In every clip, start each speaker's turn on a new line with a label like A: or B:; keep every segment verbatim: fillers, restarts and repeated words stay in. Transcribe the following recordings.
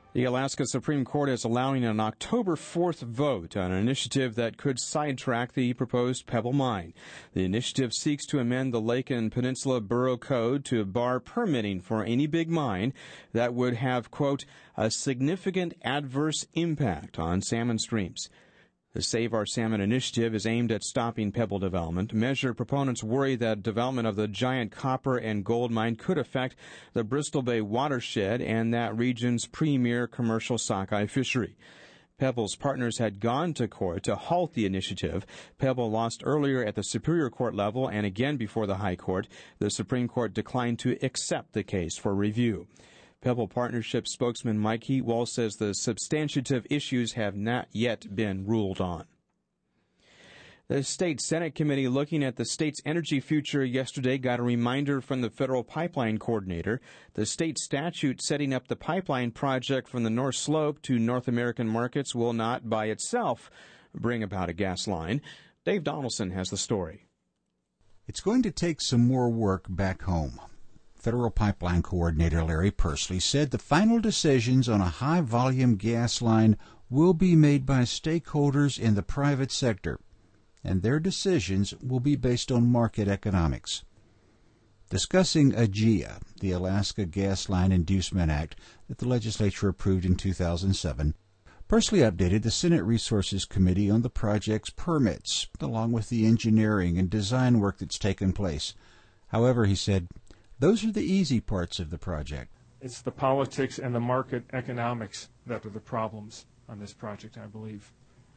A: The Alaska Supreme Court is allowing an October fourth vote on an initiative that could sidetrack the proposed Pebble Mine. The initiative seeks to amend the Lake and Peninsula Borough Code to bar permitting for any big mine that would have, quote, a significant adverse impact on salmon streams. The Save Our Salmon initiative is aimed at stopping Pebble development. Measure proponents worry that development of the giant copper and gold mine could affect the Bristol Bay watershed and that region's premier commercial sockeye fishery. Pebble's partners had gone to court to halt the initiative. Pebble lost earlier at the Superior Court level and again before the High Court. The Supreme Court declined to accept the case for review. Pebble Partnership spokesman Mike Heatwell says the substantive issues have not yet been ruled on. The State Senate Committee looking at the state's energy future yesterday got a reminder from the federal pipeline coordinator. The state statute setting up the pipeline project from the North Slope to North American markets will not by itself bring about a gas line. Dave Donaldson has the story.
B: It's going to take some more work back home. Federal Pipeline Coordinator Larry Persley said the final decisions on a high-volume gas line will be made by stakeholders in the private sector, and their decisions will be based on market economics. Discussing A G I A, the Alaska Gas Line Inducement Act that the legislature approved in two thousand seven, Persley updated the Senate Resources Committee on the project's permits, along with the engineering and design work that's taken place. However, he said, those are the easy parts of the project.
C: It's the politics and the market economics that are the problems on this project, I believe.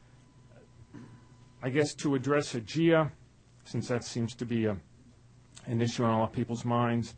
C: I guess to address A G I A, since that seems to be a, an issue on a lot of people's minds,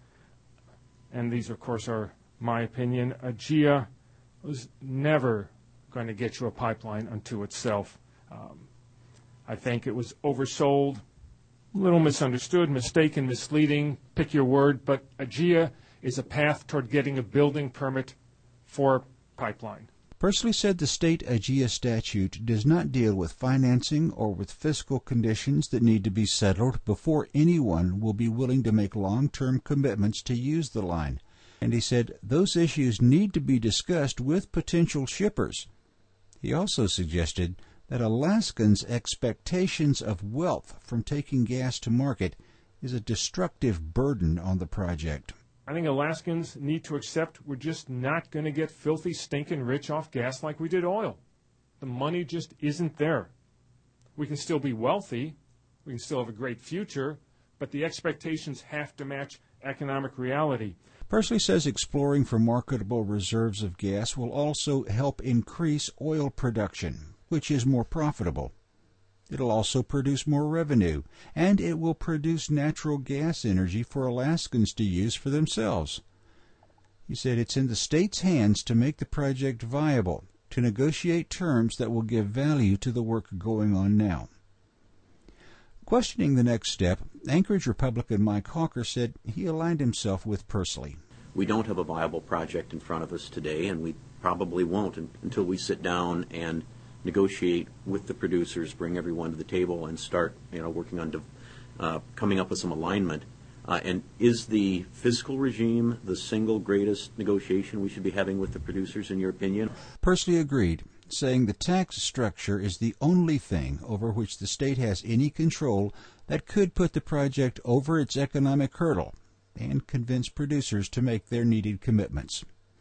C: and these, of course, are my opinion, A G I A was never going to get you a pipeline unto itself. Um, I think it was oversold, a little misunderstood, mistaken, misleading, pick your word, but A G I A is a path toward getting a building permit for pipeline.
B: Persley said the state A G I A statute does not deal with financing or with fiscal conditions that need to be settled before anyone will be willing to make long-term commitments to use the line. And he said those issues need to be discussed with potential shippers. He also suggested that Alaskans' expectations of wealth from taking gas to market is a destructive burden on the project.
C: I think Alaskans need to accept we're just not going to get filthy, stinking rich off gas like we did oil. The money just isn't there. We can still be wealthy, we can still have a great future, but the expectations have to match economic reality.
B: Persley says exploring for marketable reserves of gas will also help increase oil production, which is more profitable. It'll also produce more revenue, and it will produce natural gas energy for Alaskans to use for themselves. He said it's in the state's hands to make the project viable, to negotiate terms that will give value to the work going on now. Questioning the next step, Anchorage Republican Mike Hawker said he aligned himself with Persley.
D: We don't have a viable project in front of us today, and we probably won't until we sit down and negotiate with the producers, bring everyone to the table, and start, you know, working on uh, coming up with some alignment. Uh, and is the fiscal regime the single greatest negotiation we should be having with the producers, in your opinion?
B: Persley agreed, saying the tax structure is the only thing over which the state has any control that could put the project over its economic hurdle and convince producers to make their needed commitments.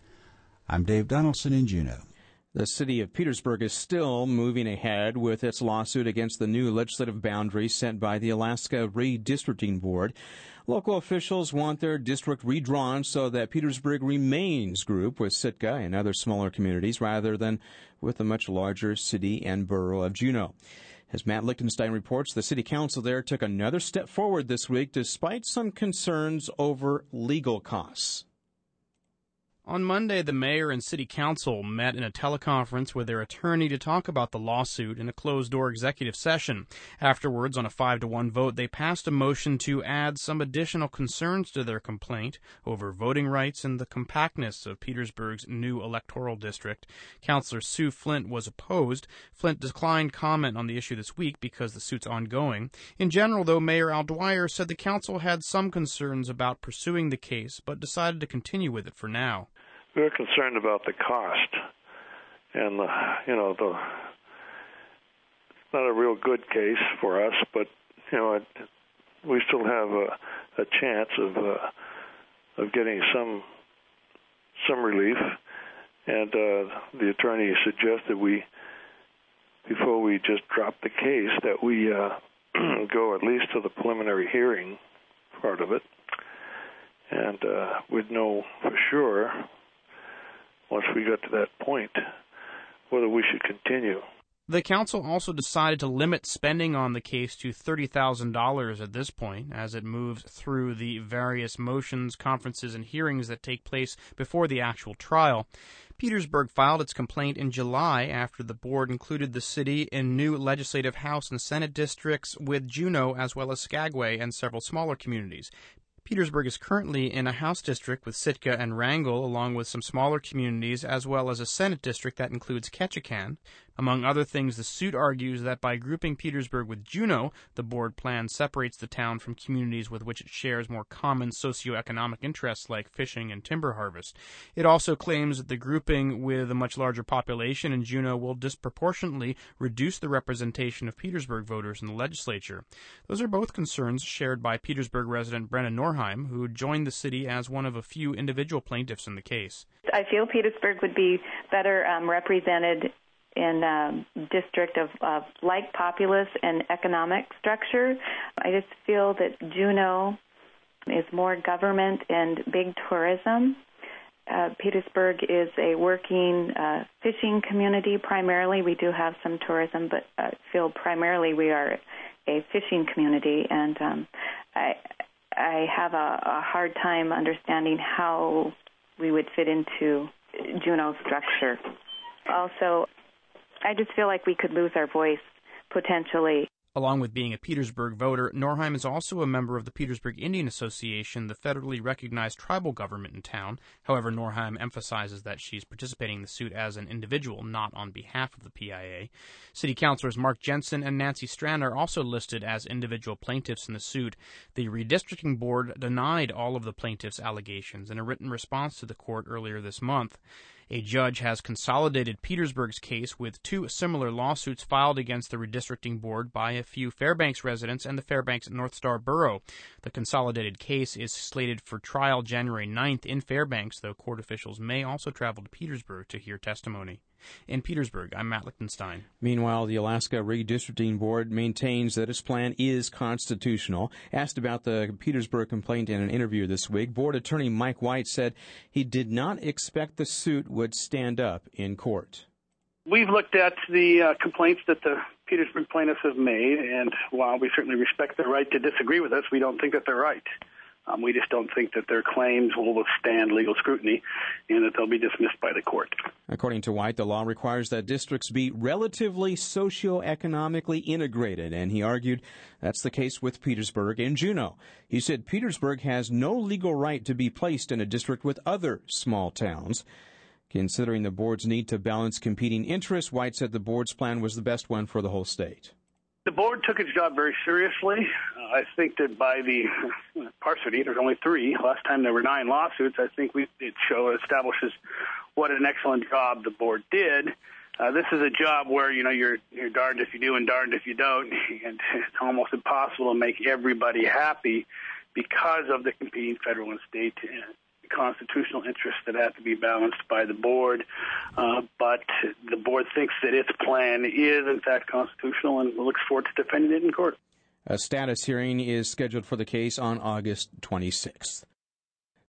B: I'm Dave Donaldson in Juneau.
A: The city of Petersburg is still moving ahead with its lawsuit against the new legislative boundaries set by the Alaska Redistricting Board. Local officials want their district redrawn so that Petersburg remains grouped with Sitka and other smaller communities rather than with the much larger city and borough of Juneau. As Matt Lichtenstein reports, the city council there took another step forward this week despite some concerns over legal costs.
E: On Monday, the mayor and city council met in a teleconference with their attorney to talk about the lawsuit in a closed-door executive session. Afterwards, on a five to one vote, they passed a motion to add some additional concerns to their complaint over voting rights and the compactness of Petersburg's new electoral district. Councilor Sue Flint was opposed. Flint declined comment on the issue this week because the suit's ongoing. In general, though, Mayor Al Dwyer said the council had some concerns about pursuing the case, but decided to continue with it for now.
F: we're concerned about the cost, and the, you know, the it's not a real good case for us, but you know, it, we still have a, a chance of uh, of getting some some relief. And uh, the attorney suggested we, before we just drop the case, that we uh, go at least to the preliminary hearing part of it, and uh, we'd know for sure, once we got to that point, whether we should continue.
E: The council also decided to limit spending on the case to thirty thousand dollars at this point, as it moves through the various motions, conferences, and hearings that take place before the actual trial. Petersburg filed its complaint in July after the board included the city in new legislative House and Senate districts with Juneau as well as Skagway and several smaller communities. Petersburg is currently in a House district with Sitka and Wrangell, along with some smaller communities, as well as a Senate district that includes Ketchikan. Among other things, the suit argues that by grouping Petersburg with Juneau, the board plan separates the town from communities with which it shares more common socioeconomic interests like fishing and timber harvest. It also claims that the grouping with a much larger population in Juneau will disproportionately reduce the representation of Petersburg voters in the legislature. Those are both concerns shared by Petersburg resident Brenna Norheim, who joined the city as one of a few individual plaintiffs in the case.
G: I feel Petersburg would be better um, represented in a district of, of like populace and economic structure. I just feel that Juneau is more government and big tourism. Uh, Petersburg is a working uh, fishing community primarily. We do have some tourism, but I feel primarily we are a fishing community, and um, I, I have a, a hard time understanding how we would fit into Juneau's structure. Also, I just feel like we could lose our voice, potentially.
E: Along with being a Petersburg voter, Norheim is also a member of the Petersburg Indian Association, the federally recognized tribal government in town. However, Norheim emphasizes that she's participating in the suit as an individual, not on behalf of the P I A. City councilors Mark Jensen and Nancy Strand are also listed as individual plaintiffs in the suit. The redistricting board denied all of the plaintiffs' allegations in a written response to the court earlier this month. A judge has consolidated Petersburg's case with two similar lawsuits filed against the redistricting board by a few Fairbanks residents and the Fairbanks North Star Borough. The consolidated case is slated for trial January ninth in Fairbanks, though court officials may also travel to Petersburg to hear testimony. In Petersburg, I'm Matt Lichtenstein.
A: Meanwhile, the Alaska Redistricting Board maintains that its plan is constitutional. Asked about the Petersburg complaint in an interview this week, Board Attorney Mike White said he did not expect the suit would stand up in court.
H: We've looked at the uh, complaints that the Petersburg plaintiffs have made, and while we certainly respect their right to disagree with us, we don't think that they're right. Um, we just don't think that their claims will withstand legal scrutiny and that they'll be dismissed by the court.
A: According to White, the law requires that districts be relatively socioeconomically integrated, and he argued that's the case with Petersburg and Juneau. He said Petersburg has no legal right to be placed in a district with other small towns. Considering the board's need to balance competing interests, White said the board's plan was the best one for the whole state.
H: The board took its job very seriously. Uh, I think that by the Parsity, there's only three. Last time there were nine lawsuits. I think we, it show establishes what an excellent job the board did. Uh, this is a job where, you know, you're, you're darned if you do and darned if you don't, and it's almost impossible to make everybody happy because of the competing federal and state uh, constitutional interests that have to be balanced by the board, uh, but the board thinks that its plan is, in fact, constitutional and looks forward to defending it in court.
A: A status hearing is scheduled for the case on August twenty-sixth.